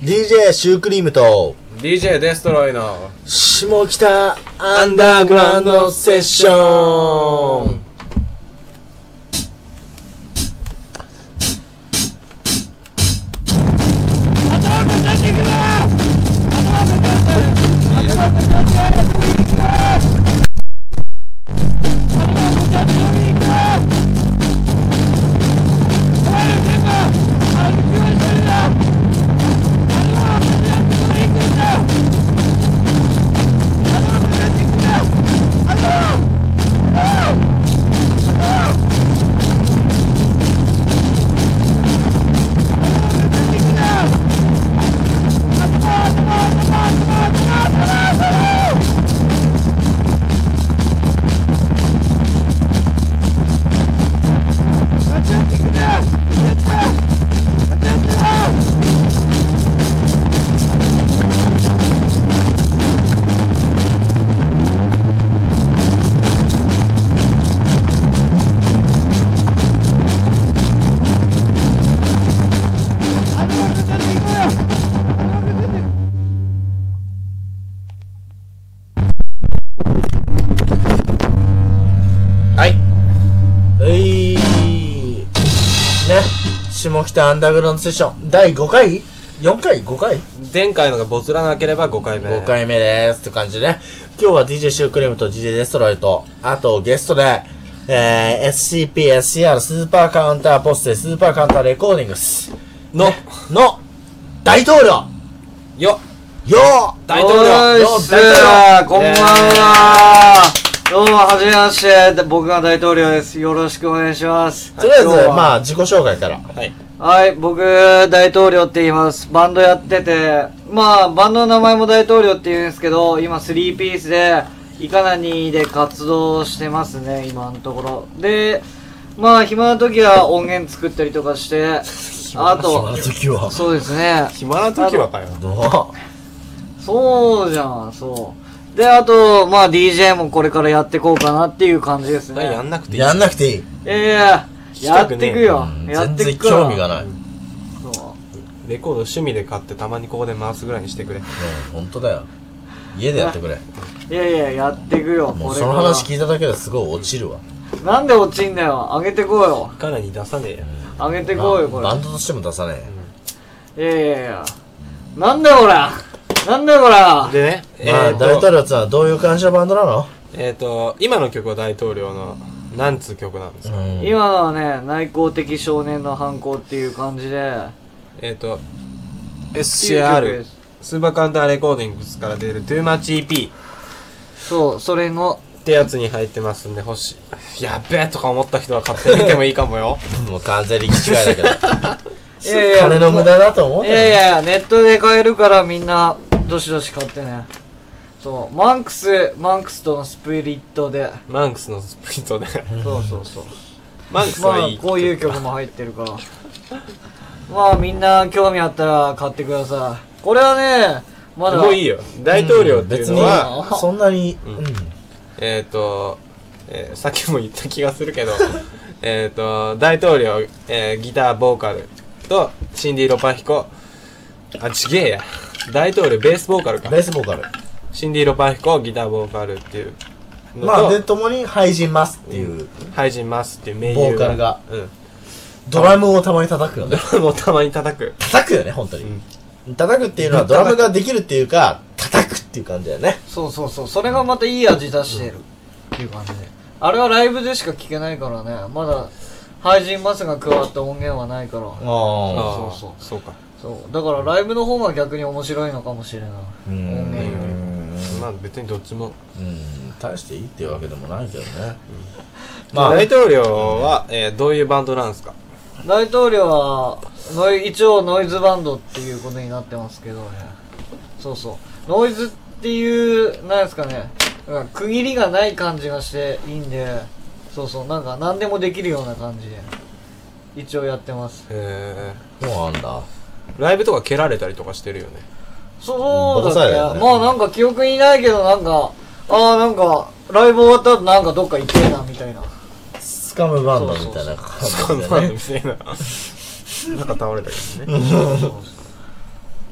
DJ シュークリームと DJ デストロイの下北アンダーグラウンドセッション。下北アンダーグラウンドセッション第5回 ?4 回 ?5 回前回のがボツらなければ5回目。 5回目ですって感じでね。今日は DJ シュークレームと DJ デストロイと、あとゲストで、SCP、SCR スーパーカウンターポステスーパーカウンターレコーディングスの大統領よ大統領こんばんは。どうも、はじめまして。僕が大統領です。よろしくお願いします。 とりあえず、まあ、自己紹介から。 はい、僕、大統領って言います。バンドやってて、まあ、バンドの名前も大統領って言うんですけど、今、3ピースで、イカナニで活動してますね、今のところ。で、まあ、暇な時は音源作ったりとかして、あと、 暇な時はそうですね。 暇な時はかよ。 そうじゃん、そう。で、あと、まあ DJ もこれからやっていこうかなっていう感じですね。 やんなくていい。 やんなくていい。 やっていくよ。やっていくから。 全然興味がない。 そう。 レコード趣味で買ってたまにここで回すぐらいにしてくれ。 ほんとだよ。家でやってくれ。 やっていくよ。 もうその話聞いただけですごい落ちるわ。 なんで落ちんだよ。あげてこうよ。 かなり出さねえよ。 あげてこうよ、これ。 バンドとしても出さねえ。 なんだよ、これ。なんだよ、これ。 でね、 まあ、大統領ってのはどういう感じのバンドなの？ 今の曲は大統領の、なんつう曲なんですか？ 今のはね、内向的少年の反抗っていう感じで、 SCR、スーパーカウンターレコーディングスから出る Too Much EP。 そう、それの、 ってやつに入ってますんで、やっべえとか思った人は買ってみてもいいかもよ。 もう完全に気違いだけど。金の無駄だと思うんだよ。 ネットで買えるからみんな、どしどし買ってね。そう、マンクスとのスプリットで。 マンクスのスプリットで。 そう。 マンクスはいい。 まあ、こういう曲も入ってるから。まあ、みんな興味あったら買ってください。これはね、まだ。 もういいよ。大統領っていうのは、 別にそんなに、 さっきも言った気がするけど、大統領、ギター、ボーカルと、シンディ・ロパヒコ、ちげえや。大統領、ベースボーカルか。 ベースボーカル。 シンディ・ロパヒコ、ギター、ボーカルっていうのと。 まあ、で、共に廃人ますっていう。 廃人ますっていう名ボーカルが。ドラムをたまに叩くよね。 ドラムをたまに叩く。 叩くよね、本当に。叩くっていうのはドラムができるっていうか、叩くっていう感じだよね。 そう。それがまたいい味出してる。っていう感じで。あれはライブでしか聴けないからね。まだ、廃人マスが加わった音源はないから。 そうか。 そう。だからライブの方が逆に面白いのかもしれない。音源より。 まあ別にどっちも。 大していいっていうわけでもないけどね。 まあ大統領は、どういうバンドなんですか？ 大統領は、一応ノイズバンドっていうことになってますけどね。そう。ノイズっていう、なんですかね。区切りがない感じがしていいんで、なんか何でもできるような感じで、一応やってます。 そうなんだ。 ライブとか蹴られたりとかしてるよね。 そうだっけ、まあなんか記憶にないけど、なんかライブ終わった後なんかどっか行ってなみたいな。 スカムバンドみたいな感じでね。 スカムバンドみたいな。なんか倒れたけどね。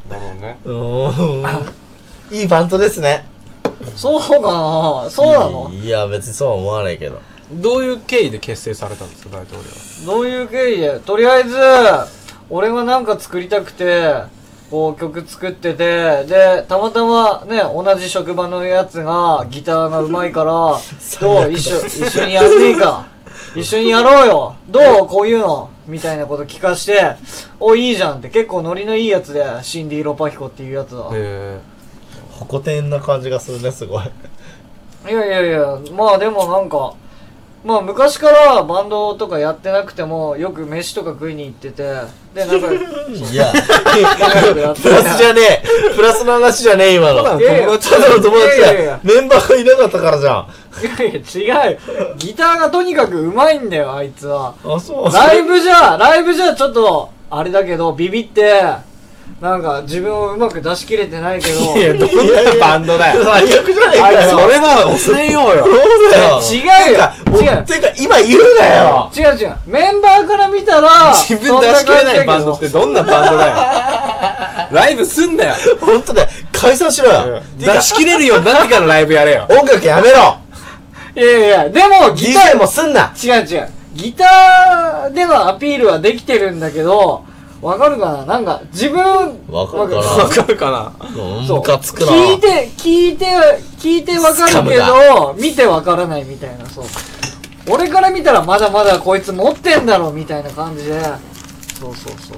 なるほどね。 いいバンドですね。 そうかな、そうなの？ いや、別にそうは思わないけど。 どういう経緯で結成されたんですか、大統領は。 どういう経緯で、とりあえず俺がなんか作りたくてこう曲作ってて、でたまたまね同じ職場のやつがギターが上手いからどう一緒にやんねえか一緒にやろうよ、どうこういうのみたいなこと聞かして、おいいじゃんって、結構ノリのいいやつで、シンディ・ロパヒコっていうやつだ。 ホコ天な感じがするね、すごい。 いやいやいや、まあでもなんか、まあ昔からバンドとかやってなくてもよく飯とか食いに行ってて、でなんかいやプラスじゃねえ、プラスの話じゃねえ今の。ただの友達だ。メンバーがいなかったからじゃん。 いやいや違う、ギターがとにかく上手いんだよあいつは。 あ、そう。 ライブじゃちょっとあれだけどビビってなんか自分をうまく出し切れてないけど。 いや、どんなバンドだよ。 最悪じゃねえかよ。 それは抑えようよ。 そうだよ。 違うよ。違う。 てか今言うなよ。 違う。メンバーから見たら、 自分出し切れないバンドってどんなバンドだよ。ライブすんなよ。 ほんとだよ。解散しろよ。 出し切れるようになってからライブやれよ。 音楽やめろ。 いやいや、でもギターもすんな。 違う。ギターでのアピールはできてるんだけど、わかるかな、なんか、自分、 わかるかな、 わかるかな、 そう。ムカつくな。 聞いてわかるけど、見てわからないみたいな、そう。俺から見たらまだまだこいつ持ってんだろ、みたいな感じで。そう。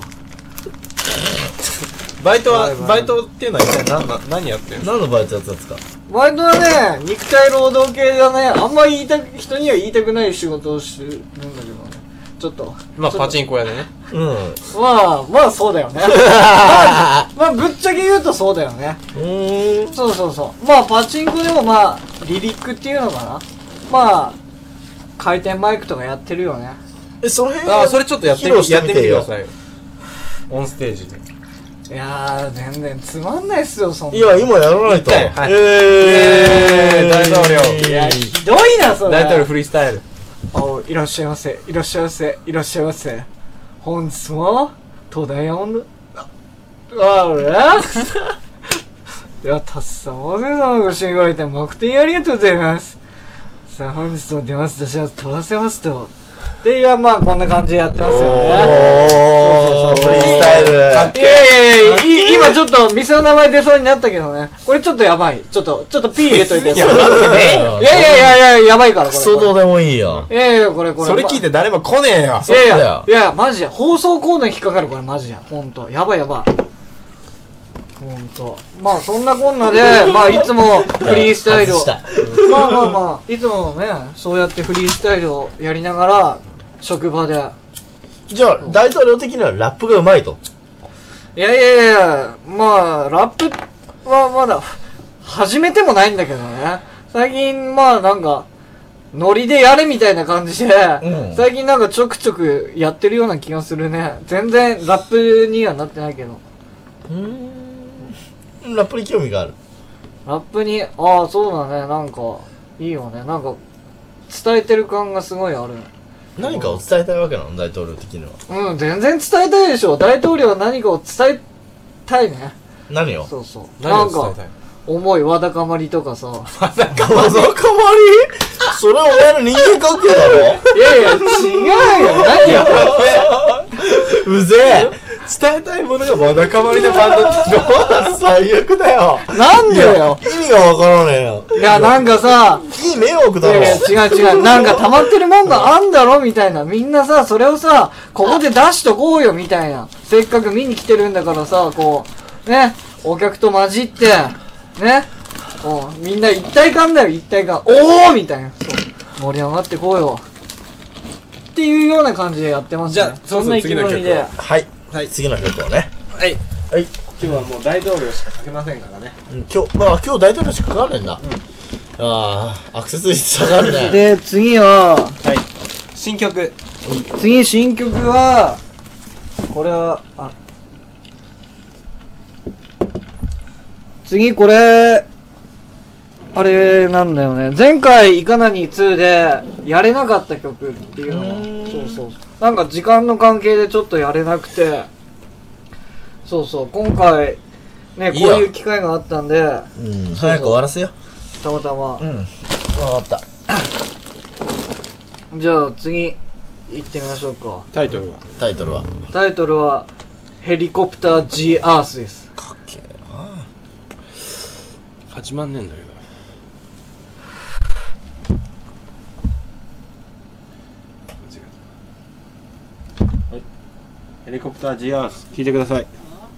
バイトっていうのは一体何やってるの？ 何のバイトやったんですか？ バイトはね、肉体労働系だね。あんま人には言いたくない仕事をしてるんだけどね。ちょっと。 まあ、パチンコ屋でね。 うん。 まあそうだよね。まあぶっちゃけ言うとそうだよね。そう。まあパチンコでもまあ、リリックっていうのかな。まあ、回転マイクとかやってるよね。 その辺それちょっとやってみてくださいよ。オンステージで。 いやー、全然つまんないっすよ、そんな。 いや、今やらないと。 はい。大統領。 いや、ひどいな、それ。 大統領フリースタイル。 いらっしゃいませ。本日は、東大音あれでは、たっさまでのご支援ご来店誠にありがとうございます。さあ、本日も出ますとします、取らせますと。で、いや、まあ、こんな感じでやってますよね。 フリースタイル。 いや、今ちょっと店の名前出そうになったけどね。これちょっとやばい。ちょっと P 入れといて。いや、やばいから、これ。 クソどうでもいいよ。 いや、これ。 それ聞いて誰も来ねえよ。 いや、マジで。放送コードに引っかかる、これ、マジで。ほんと。やばい。ほんと。まあ、そんなこんなで、まあ、いつもフリースタイルを。まあ、いつもね、そうやってフリースタイルをやりながら、職場で。 じゃあ、大統領的にはラップがうまいと。 いや、まあ、ラップはまだ、始めてもないんだけどね。最近、まあなんか、ノリでやれみたいな感じで、最近なんかちょくちょくやってるような気がするね。全然ラップにはなってないけど。 ラップに興味がある。 ラップに、そうだね、なんか、いいよね。なんか、伝えてる感がすごいある。 何かを伝えたいわけなの、大統領的には。 全然伝えたいでしょ。大統領は何かを伝えたいね。 何を？ そう。 何を伝えたい？ 重いわだかまりとかさ。 わだかまり？それはお前の人間関係だろ？ いや、違うよ。何よ。 うぜえ。 伝えたいものがわだかまりのバンドって最悪だよ。 なんでよ。 意味がわからねえよ。 いや、なんかさ、 いい迷惑だろ。 いや、違う。なんか溜まってるもんがあんだろみたいな。みんなさ、それをさ、ここで出しとこうよみたいな。せっかく見に来てるんだからさ、こう、ね、お客と混じって、ね、みんな一体感だよ、一体感。おーみたいな。そう。盛り上がってこうよ。っていうような感じでやってますね。 じゃあ、そんな次の曲を。 はい、次の曲をね。 はい。今日はもう大統領しかかけませんからね。 今日大統領しかかかんねえんだ。アクセス率下がるね。 で、次は、 新曲は、これは、次これ、あれなんだよね。前回イカナニ2でやれなかった曲っていうのが、そう。なんか時間の関係でちょっとやれなくて、今回ね、 いいよこういう機会があったんで、 うん、早く終わらせよたまたま。 う。分かった。 じゃあ次、行ってみましょうか。 タイトルはタイトルはタイトルは、ヘリコプター G アースです。 かっけえな。 8万年だけど。はい、ヘリコプター G アース聞いてください。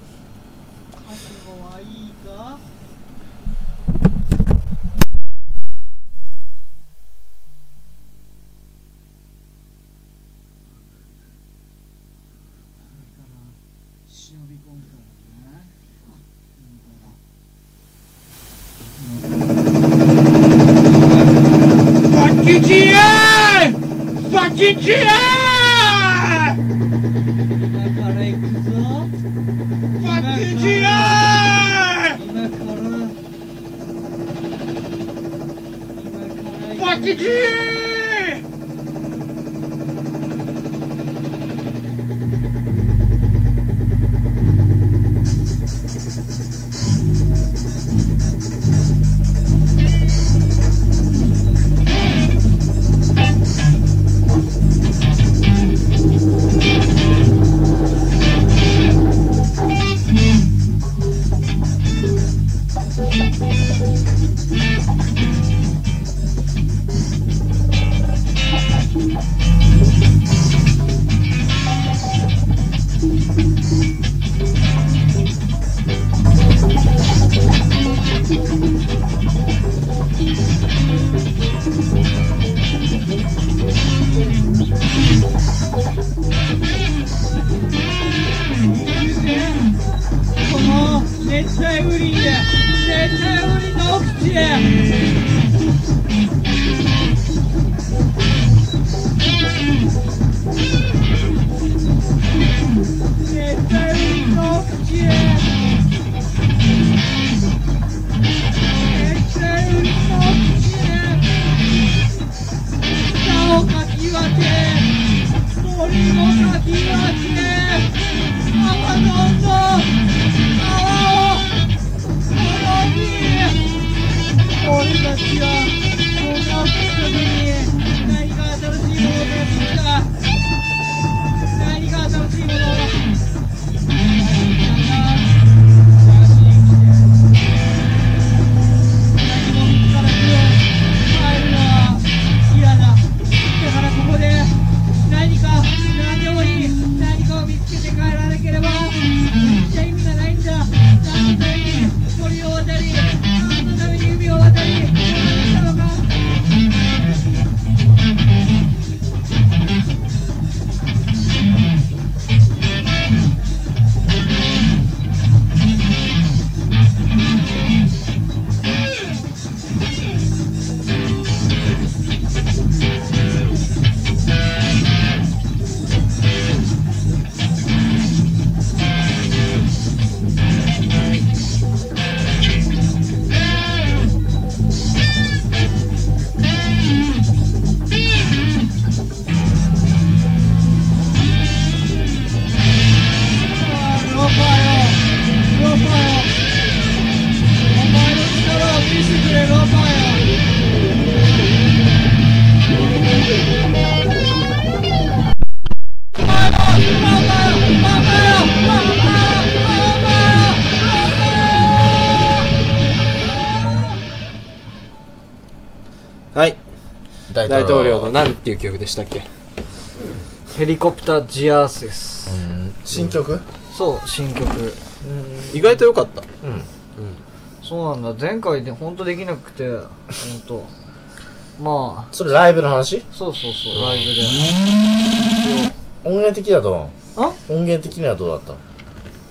はい、大統領の何ていう曲でしたっけ？ ヘリコプター G アースです。 新曲？ そう、新曲。 意外と良かった。 そうなんだ。前回で本当できなくて、本当。まあ。 それライブの話？ そうそうそう、ライブで。 音源的にはどう？ 音源的にはどうだった？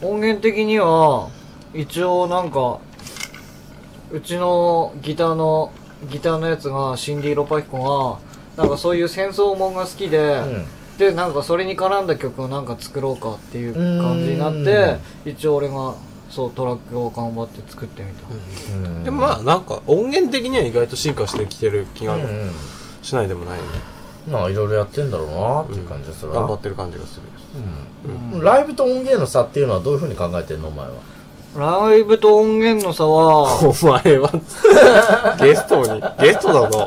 音源的には、一応なんか、うちのギターのやつが、シンディ・ロパヒコが、なんかそういう戦争もんが好きで、で、なんかそれに絡んだ曲をなんか作ろうかっていう感じになって、一応俺が、そう、トラックを頑張って作ってみた。 でもまあなんか音源的には意外と進化してきてる気がしないでもないよね。 まあいろいろやってんだろうなっていう感じがする。 頑張ってる感じがする。 ライブと音源の差っていうのはどういう風に考えてんのお前は？ ライブと音源の差は、 お前はゲストだぞ。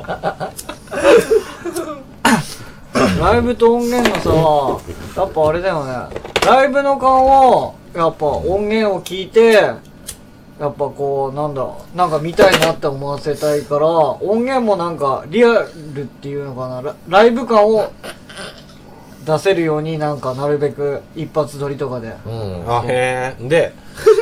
ライブと音源の差は、やっぱあれだよね。ライブの感は、やっぱ音源を聞いて、やっぱこう、なんか見たいなって思わせたいから、音源もなんかリアルっていうのかな、ライブ感を出せるようになんかなるべく一発撮りとかで。 あ、へえ。で、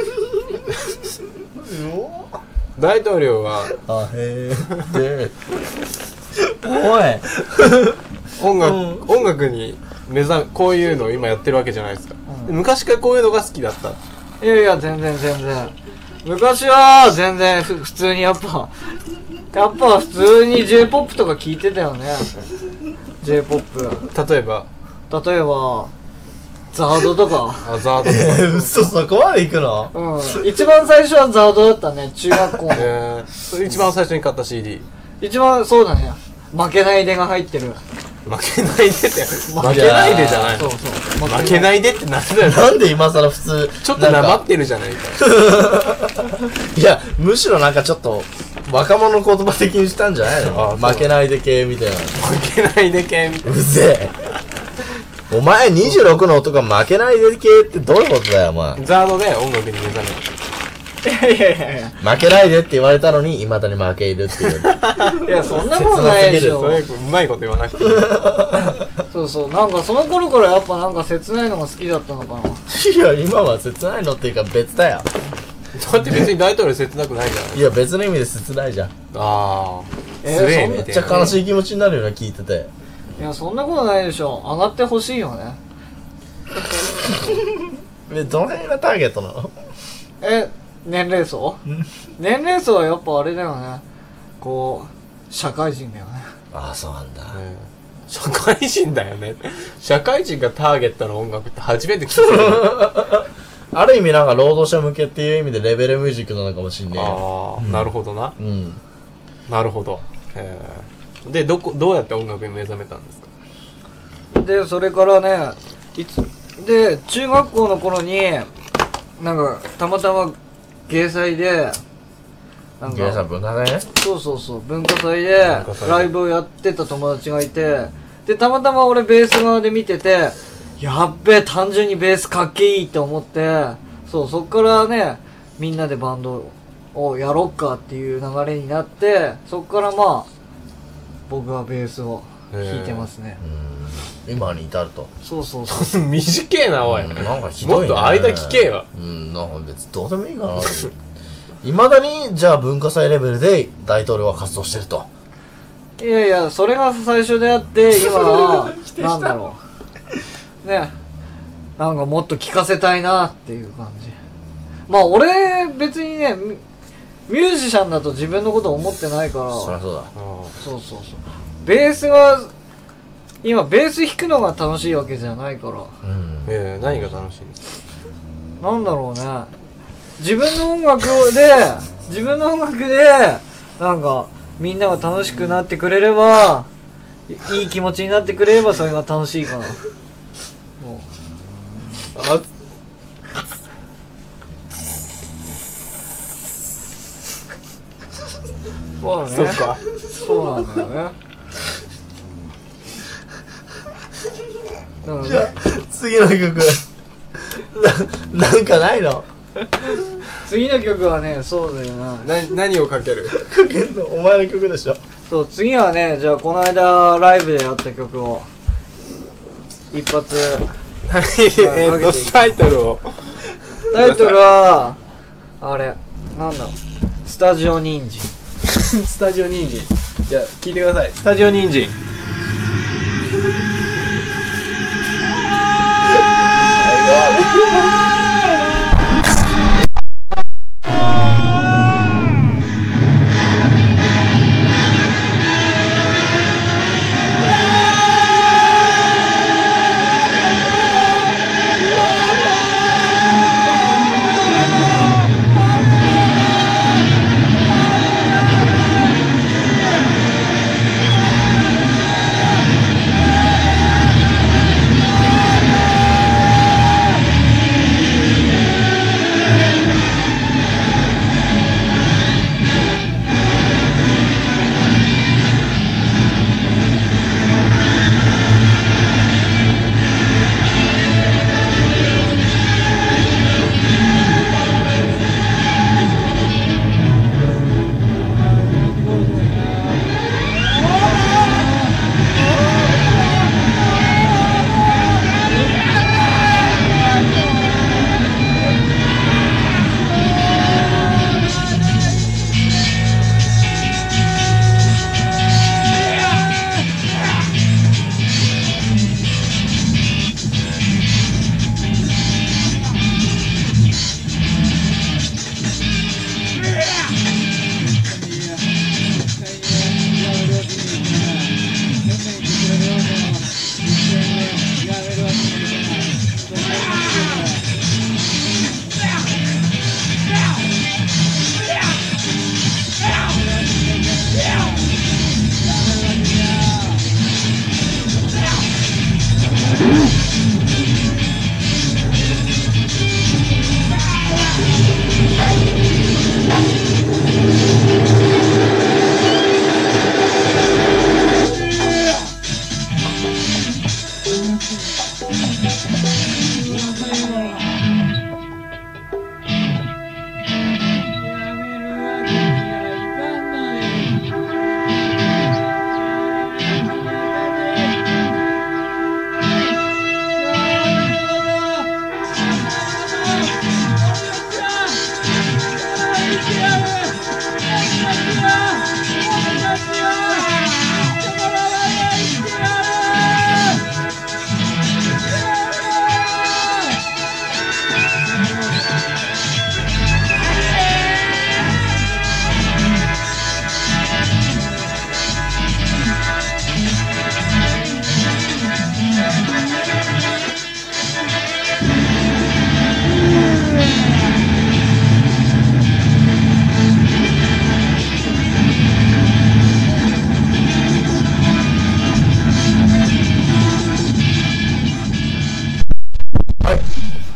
大統領はあへえでおい音楽にこういうのを今やってるわけじゃないですか。昔からこういうのが好きだった。 いやいや、全然。昔は全然普通にやっぱ普通に J-POP とか聞いてたよね。J-POP。 例えばザードとか。 あ、ザードとか。 嘘、そこまで行くの？ 一番最初はザードだったね、中学校の。 それ一番最初に買った CD。 一番、そうだね。負けないでが入ってる。 負けないでって、負けないでじゃないの？ そう。 負けないでってなんだよ。 なんで今更普通ちょっとなまってるじゃないか。 いや、むしろなんかちょっと若者の言葉的にしたんじゃないの？負けないで系みたいな。 負けないで系みたいな。 うぜえ。お前26の男が負けないで系ってどういうことだよ、お前。 ザードで音楽に目覚めいや。 負けないでって言われたのに、未だに負けるっていう。 いや、そんなことないでしょ。 そういううまいこと言わなくていい。 そう。なんかその頃からやっぱなんか切ないのが好きだったのかな。 いや、今は切ないのっていうか別だよ。 だって別に大統領切なくないじゃない。 いや、別の意味で切ないじゃん。 ああ。 そめっちゃ悲しい気持ちになるような聞いてて。 いや、そんなことないでしょ。上がってほしいよね。 どの辺がターゲットなの？ 年齢層？年齢層はやっぱあれだよね。こう、社会人だよね。 ああ、そうなんだ。 社会人だよね。社会人がターゲットの音楽って初めて聞いた。 ある意味なんか労働者向けっていう意味でレベルミュージックなのかもしんねえよ。 ああ、なるほどな。なるほど。で、どうやって音楽に目覚めたんですか？ で、それからね、で、中学校の頃に、なんか、たまたま芸祭で、なん芸祭か、 文化祭ね。 そう、文化祭で、ライブをやってた友達がいて、で、たまたま俺ベース側で見てて、やっべえ、単純にベースかっけいいって思って、そっからね、みんなでバンドをやろっかっていう流れになって、そっからまあ、僕はベースを弾いてますね。 今に至ると。 そう。 短えな、おい。 なんかひどいね。 もっと間聞けよ。 なんか別にどうでもいいかな。未だに、じゃあ文化祭レベルで大統領は活動してると。 いや、それが最初であって、今は、なんだろう。ね。なんかもっと聞かせたいなっていう感じ。まあ俺、別にね、ミュージシャンだと自分のこと思ってないから。 そりゃそうだ。 そう。ベースは、今ベース弾くのが楽しいわけじゃないから。 何が楽しいんですか？なんだろうね。自分の音楽で、なんか、みんなが楽しくなってくれれば、いい気持ちになってくれればそれが楽しいかな。そうだね。 そっか。 そうなんだよね。 じゃあ、次の曲、なんかないの？ 次の曲はね、そうだよな。 何をかける？ かけんのお前の曲でしょ。 そう、次はね、じゃあこの間ライブでやった曲を、一発。 タイトルを。 タイトルは、あれ、なんだろう。スタジオニンジン。 スタジオニンジン。じゃあ、聞いてください。スタジオニンジン。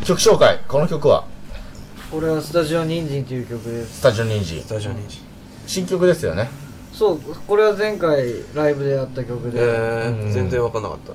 曲紹介。この曲はこれはスタジオニンジンという曲です。 スタジオニンジン。 スタジオニンジン。 新曲ですよね。 そう、これは前回ライブでやった曲で、 全然わかんなかった。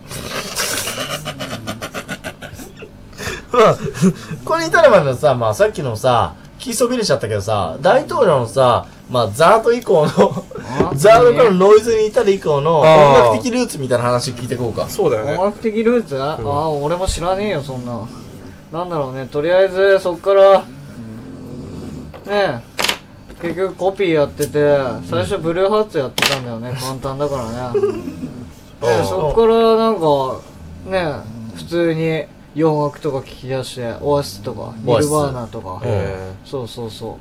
まあ、これに至るまでのさ、まあさっきのさ、聞きそびれちゃったけどさ、大統領のさ、まあザート以降のザートからノイズに至る以降の音楽的ルーツみたいな話聞いていこうか。 そうだよね。 音楽的ルーツ、ああ、俺も知らねえよ、そんな。なんだろうね、とりあえずそっから、ねえ、結局コピーやってて、最初ブルーハーツやってたんだよね、簡単だからね。で、そっからなんか、ねえ、普通に洋楽とか聞き出して、オアシスとか、ニルバーナとか、そうそうそう。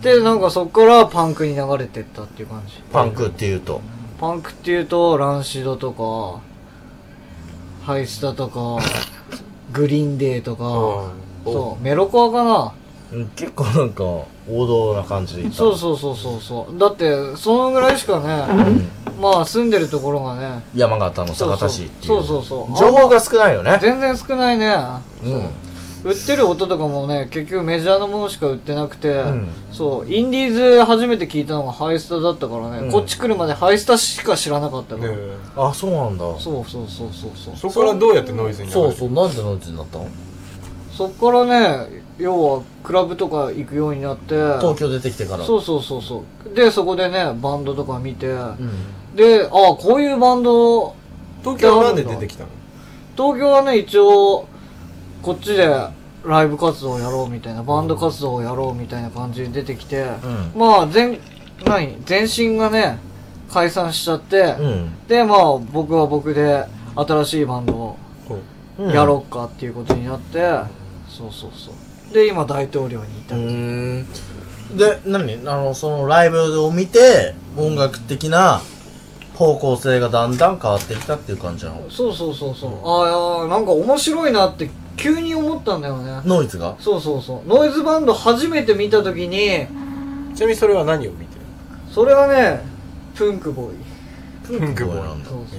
で、なんかそっからパンクに流れてったっていう感じ。 パンクっていうとパンクっていうと、ランシドとか、ハイスタとか、グリーンデーとか、そうメロコアかな。 結構なんか王道な感じでいった。 そうそうそうそうそう。だってそのぐらいしかね、まあ住んでるところがね、 山形の酒田市っていう。 そうそうそう。 情報が少ないよね。 全然少ないね。 うん。 売ってる音とかもね、結局メジャーなものしか売ってなくて、そうインディーズ初めて聞いたのがハイスタだったからね、こっち来るまでハイスタしか知らなかったから。 あ、そうなんだ。 そうそうそうそうそう。 そこからどうやってノイズになるの？ そうそう、なんでノイズになったの？ そっからね、要はクラブとか行くようになって、 東京出てきてから。 そうそうそうそう。でそこでねバンドとか見て、で、ああこういうバンド、 東京はなんで出てきたの？ 東京はね一応こっちでライブ活動をやろうみたいな、バンド活動をやろうみたいな感じで出てきて、まあ前身がね解散しちゃって、でまあ僕は僕で新しいバンドをやろうかっていうことになって、そうそうそう。で今大統領にいた。 で、そのライブを見て音楽的な方向性がだんだん変わってきたっていう感じなの？ そうそうそうそう。ああ、なんか面白いなって急に思ったんだよね。 ノイズが？ そうそうそう。ノイズバンド初めて見たときに、 ちなみにそれは何を見てる？ それはね、プンクボーイ。 プンクボーイなんだ。 そうそう。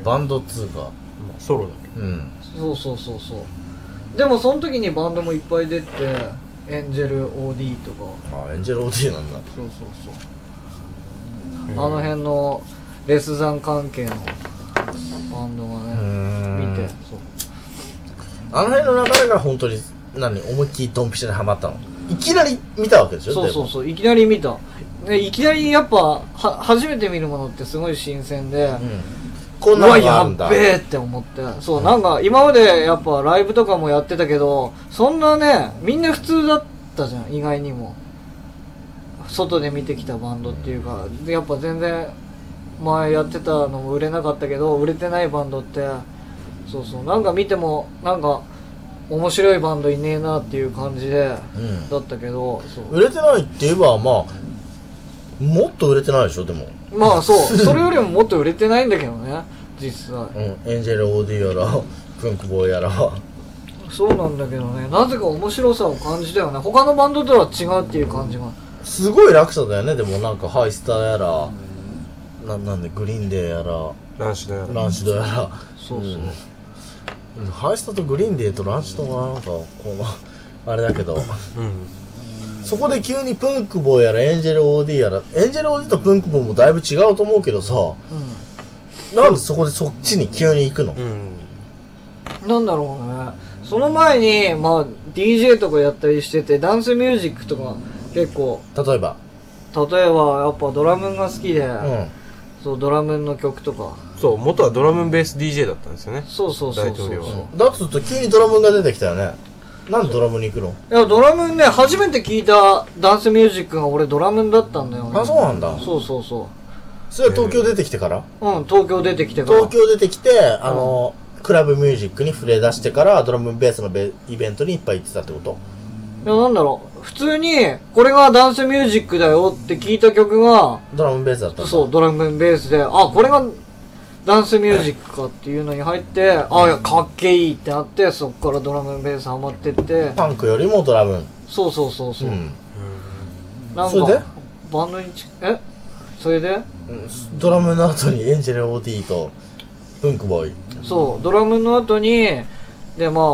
バンド2か。 ソロだけど。 そうそうそうそう。でもその時にバンドもいっぱい出て、エンジェル OD とか。 あ、エンジェル OD なんだ。 そうそうそう。あの辺のレスザン関係のバンドがね、見て、そう。 あの辺の流れが本当に思いっきりドンピシャにハマったの？いきなり見たわけでしょ？ そうそうそう、いきなり見た。でいきなりやっぱ初めて見るものってすごい新鮮で、 こんなのがあるんだ。 うわやっべえって思って、そう、なんか今までやっぱライブとかもやってたけど、そんなねみんな普通だったじゃん。意外にも外で見てきたバンドっていうか、やっぱ全然前やってたのも売れなかったけど、売れてないバンドって、そうそう、なんか見てもなんか面白いバンドいねえなっていう感じで、だったけど、そう売れてないって言えばまあもっと売れてないでしょ。でもまあそうそれよりももっと売れてないんだけどね実際。 エンジェル OD やらプンクボーやらそうなんだけどね、なぜか面白さを感じたよね。他のバンドとは違うっていう感じが。 すごい落差だよね。でもなんかハイスターやらなんでグリーンデーやらランシドやらそうそう、 ハイスタとグリーンデーとランシドがなんかこのあれだけど、そこで急にプンクボーやらエンジェル OD やら、エンジェル OD とプンクボーもだいぶ違うと思うけどさ、なんでそこでそっちに急に行くの？ なんだろうね。その前にまあ DJ とかやったりしてて、ダンスミュージックとか結構、 例えばやっぱドラムンが好きで、そうドラムンの曲とか。 そう、元はドラムンベース DJ だったんですよね。 そうそうそうそう。 大統領は。 だとすると急にドラムが出てきたよね。なんでドラムに行くの？ いやドラムンね、初めて聞いたダンスミュージックが俺ドラムンだったんだよね。 あ、そうなんだ。 そうそうそう。 それは東京出てきてから？ 東京出てきてから。 東京出てきて、クラブミュージックに触れ出してからドラムベースのイベントにいっぱい行ってたってこと？ いやなんだろう、普通にこれがダンスミュージックだよって聞いた曲がドラムベースだったんだ。 そうドラムベースで、あこれがダンスミュージックかっていうのに入って、かっけいいってなって、そっからドラムベースハマってって、 パンクよりもドラム。 そうそうそうそう、なんかそれでバンドにそれでドラムの後にエンジェル OD とプンクボーイ。 そうドラムの後にでまあ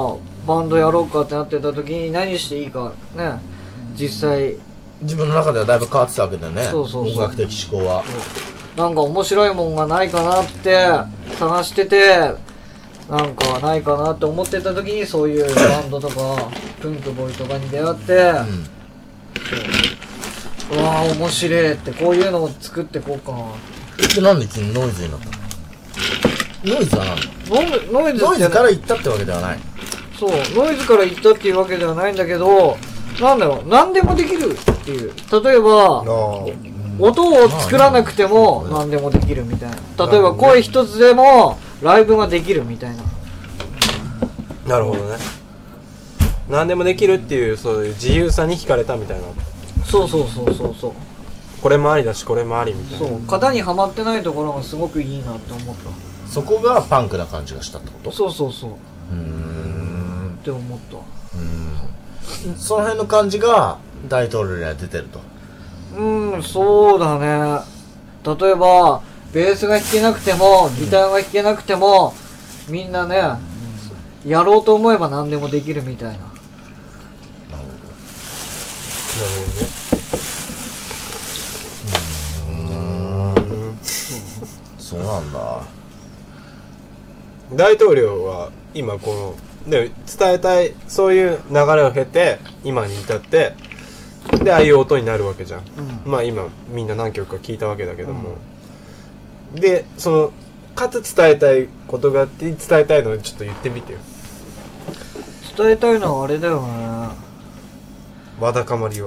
バンドやろうかってなってた時に何していいかね、実際自分の中ではだいぶ変わってたわけだよね。 そうそうそう音楽的思考は。 なんか面白いもんがないかなって探してて、なんかないかなって思ってた時にそういうバンドとかプンクボーイとかに出会って、うわー面白いって、こういうのを作ってこうかな。 で、なんで君ノイズになったの？ノイズは何？ ノイズってノイズから行ったってわけではない。 そう、ノイズから行ったっていうわけではないんだけど、なんだろう、何でもできるっていう。例えば、音を作らなくても何でもできるみたいな。例えば声一つでもライブができるみたいな。 なるほどね。何でもできるっていう、そういう自由さに惹かれたみたいな。 そうそうそうそうそう。 これもありだしこれもありみたいな。 そう、型にはまってないところがすごくいいなって思っそこがパンクな感じがしたってこた。 と？ そうそうそう。って思った。 その辺の感じが大統領には出てると。 そうだね。例えば、ベースが弾けなくても、ギターが弾けなくても、みんなね、やろうと思えば何でもできるみたいな。 なるほどね。 そうなんだ。 大統領は今こので伝えたいそういう流れを経て今に至ってでああいう音になるわけじゃん、まあ今みんな何曲か聞いたわけだけども、でそのかつ伝えたいことがあって伝えたいのでちょっと言ってみてよ。 伝えたいのはあれだよね。 わだかまりを。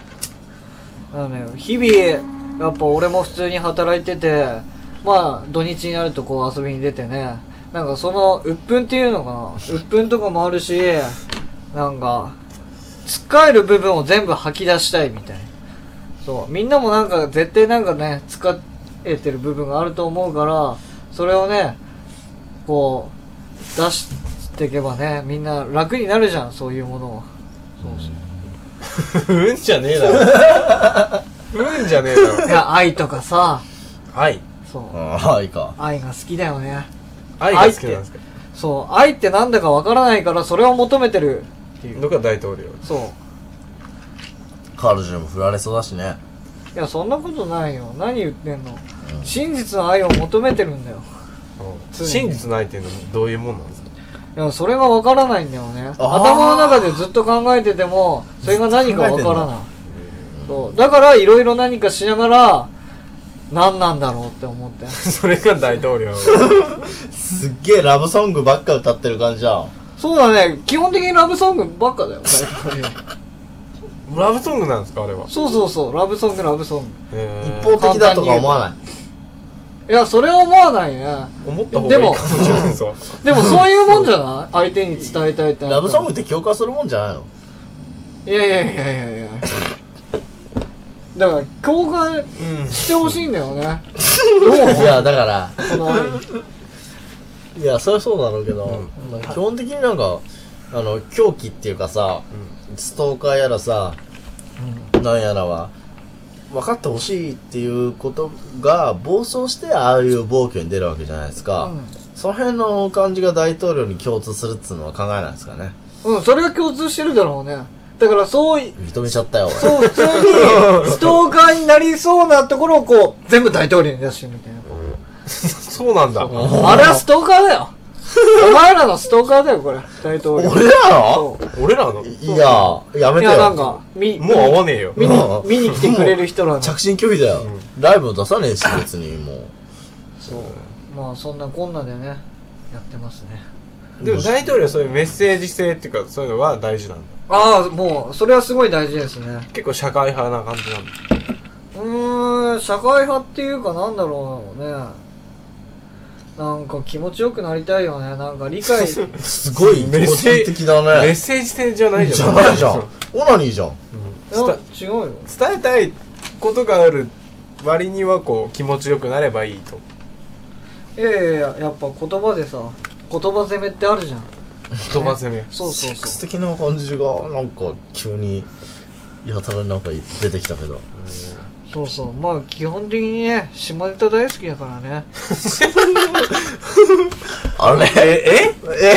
日々やっぱ俺も普通に働いてて、まあ土日になるとこう遊びに出てね、なんかその鬱憤っていうのかな、鬱憤とかもあるし、なんかつっかえる部分を全部吐き出したいみたいな。そう、みんなもなんか絶対なんかね使えてる部分があると思うから、それをねこう出していけばね、みんな楽になるじゃん、そういうものを。そうそううんじゃねえだろうんじゃねえだろ。 いや、愛とかさ、 愛そうはいか。 愛が好きだよね。 愛が好きなんですか？ そう、愛ってなんだかわからないからそれを求めてるっていうのが大統領。 そう。 彼女にも振られそうだしね。 いや、そんなことないよ。何言ってんの、真実の愛を求めてるんだよ。 真実の愛っていうのはどういうもんなんですか？ いや、それがわからないんだよね。頭の中でずっと考えててもそれが何かわからない。そうだからいろいろ何かしながら何なんだろうって思ってそれが大統領。 すっげえラブソングばっか歌ってる感じじゃん。 そうだね、基本的にラブソングばっかだよ。 ラブソングなんですかあれは？ そうそうそう、ラブソングラブソング。 一方的だとか思わない？ いや、それは思わないね。 思った方がいいかもしれないぞ。 でもそういうもんじゃない？相手に伝えたいって。 ラブソングって共感するもんじゃないの？ いやいやいやいやいや。だから共感してほしいんだよね。 いやだからこの愛。 いやそれはそうだろうけど、基本的になんか狂気っていうかさ、ストーカーやらさ、なんやらは分かってほしいっていうことが暴走してああいう暴挙に出るわけじゃないですか、その辺の感じが大統領に共通するっつうのは考えないですかね。 それが共通してるだろうね。だからそう認めちゃったよ俺。 そう、普通にストーカーになりそうなところをこう全部大統領に出してるみたいな。 そうなんだ。 あれはストーカーだよ。お前らのストーカーだよこれ、大統領。 俺らの？ 俺らの？ いややめてよ。 いやなんかもう会わねえよ。 見に来てくれる人らの着信拒否だよ、ライブも出さねえし別にもう。 そう、まあそんなこんなでねやってますね。 でも大統領はそういうメッセージ性っていうかそういうのは大事なんだ。 ああ、もうそれはすごい大事ですね。 結構社会派な感じなんだ。 社会派っていうかなんだろうね。なんか気持ちよくなりたいよね。なんか理解すごい気持ち的だね。 メッセージ性じゃないじゃん。 じゃないじゃん。オナニーじゃん。 違うよ。 伝えたいことがある割にはこう気持ちよくなればいいと。 いやいややっぱ言葉でさ、言葉攻めってあるじゃん。 言葉攻め。 そうそうセックスそう。 的な感じがなんか急にやたらなんか出てきたけど。 そうそう。まあ基本的にね、下ネタ大好きだからね。 あれ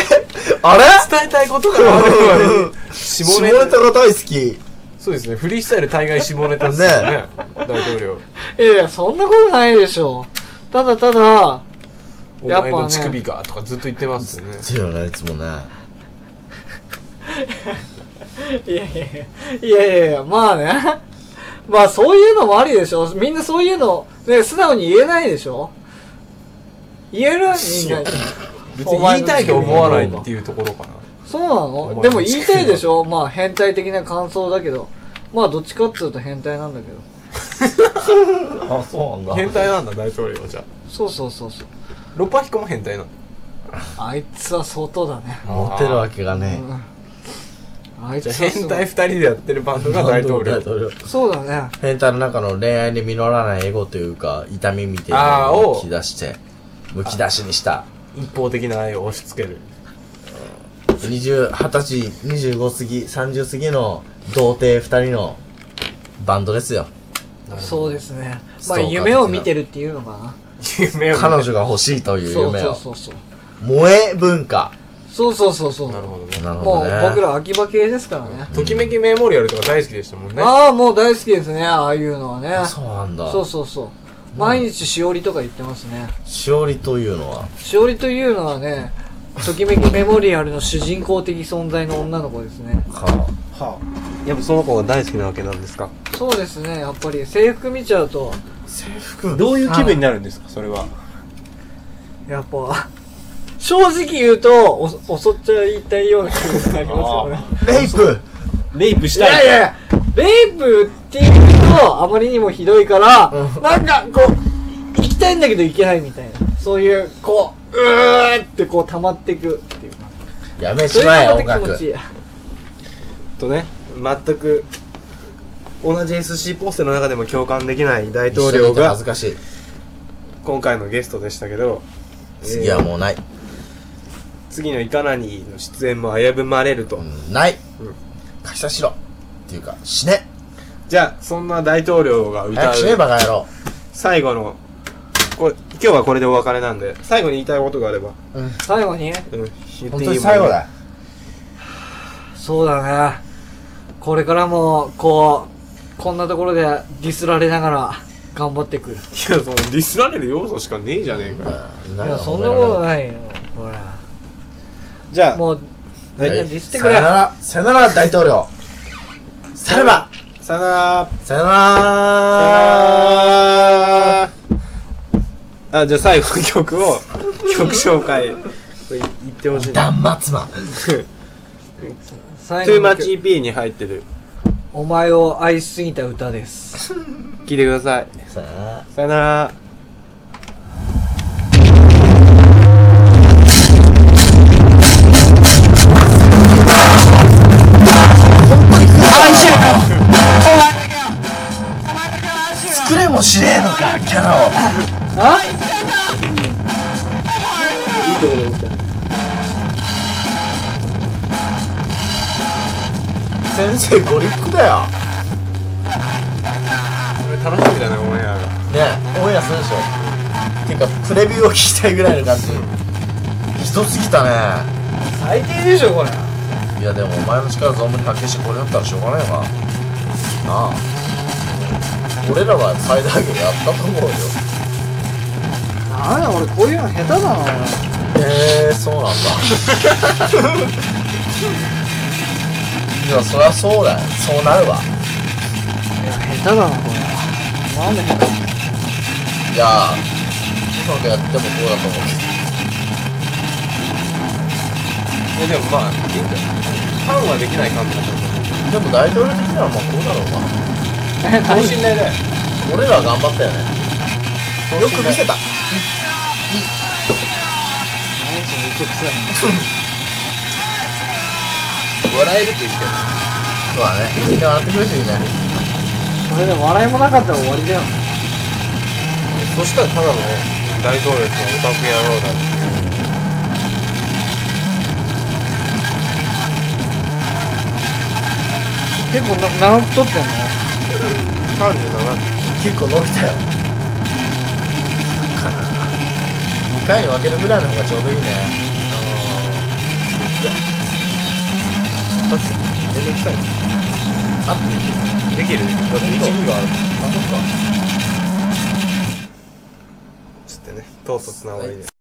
あれ伝えたいことがあるのに下ネタが大好き。 そうですね、フリースタイル大概下ネタですよね大統領。 いや、そんなことないでしょ。ただただ、 お前の乳首がとかずっと言ってますよね。 強いよね、いつもね。 いや、まあね。まあそういうのもありでしょ。みんなそういうの、ね、素直に言えないでしょ。言えるみんなに。 別に言いたいと思わないっていうところかな。 そうなの？でも言いたいでしょ。まあ変態的な感想だけど。まあどっちかっつうと変態なんだけど。 あ、そうなんだ。 変態なんだ、大統領はじゃあ。 そう。 ロッパヒコも変態なの。 あいつは相当だね。 モテるわけがね。 あいつじゃあ変態2人でやってるバンドが大統領。 そうだね。 変態の中の恋愛で実らないエゴというか、痛みみたいなのをむき出して、むき出しにした。 一方的な愛を押し付ける。 20歳、25過ぎ、30過ぎの童貞2人のバンドですよ。 そうですね。まあ夢を見てるっていうのかな。 夢を。 彼女が欲しいという夢を。 そう。 萌え文化。 そう。 なるほどね。 もう僕ら秋葉系ですからね。 ときめきメモリアルとか大好きでしたもんね。 ああ、もう大好きですね、ああいうのはね。 そうなんだ。 そう。毎日しおりとか言ってますね。 しおりというのはしおりというのはね、ときめきメモリアルの主人公的存在の女の子ですね。 はやっぱその子が大好きなわけなんですか？ そうですね、やっぱり制服見ちゃうと、 制服どういう気分になるんですか、それは。 やっぱ、正直言うと、襲っちゃいたいような気分になりますよね。 レイプしいたい。 や、レイプっていうと、あまりにもひどいから、なんか、こう、行きたいんだけど行けないみたいな。そういう、こう、ってこう溜まっていくっていうか。 やめちまえ、音それがまた気持楽ちいい。 とね、全く同じ SC ポストの中でも共感できない大統領が恥ずかしい。 今回のゲストでしたけど、 次はもうない。 次のイカナニの出演も危ぶまれると。 ない解散しろっていうか、死ねじゃあ、そんな大統領が歌う早く死ね、バカ野郎。 最後の、今日はこれでお別れなんで、最後に言いたいことがあれば、 最後に、 言っていい本当に最後だ。 そうだね。これからも、こんなところでディスられながら頑張っていく。 いや、そのディスられる要素しかねえじゃねえかよ。 いや、そんなことないよ。ほら。 じゃあ、 もう、みんなディスってくれ。 さよなら、大統領。さらばさよなら。 さよならあ、じゃあ最後の曲を、曲紹介、言ってほしいな。 断末魔。 最後 Too の Much EP に入ってる。 お前を愛しすぎた歌です。 聴いてください。 さよなら。 さよなら。 作れもしねえのか、キャラを。 あ？ いいところで見た。 先生ご立腹だよ。 これ楽しみだね、オンエアが。 ねえ、オンエアするでしょ。ていうか、プレビューを聞きたいぐらいの感じ。ひどすぎたね。 最低でしょ、これ。 いや、でもお前の力存分に発揮してこれだったらしょうがないわなあ。俺らは最大限やったと思うよ。 なんだ、俺こういうの下手だな、俺。 そうなんだ。いや、そりゃそうだよ。そうなるわ。 いや、下手だな、これ。なんで下手？ いやうまくやってもこうだと思うでもまあ、いいんだよ。ファンはできない感じだと思う。 けど。でも大統領的にはまあこうだろうな。 等身大だよ。 俺ら頑張ったよね。よく見せた。 何それ、めっちゃ臭い笑えるって言ってる。 そうだね。みんな笑ってくれるしいいね。 これで笑いもなかったら終わりだよ。 そしたらただの大統領とオタク野郎だっていう。 結構長く撮ってんの 37。 結構伸びたよ。かな。2回に分けるぐらいの方がちょうどいいね。 タッチめんどくさいのあとできるだって1分があるあ、そっか。 つってね、とうとうつながりで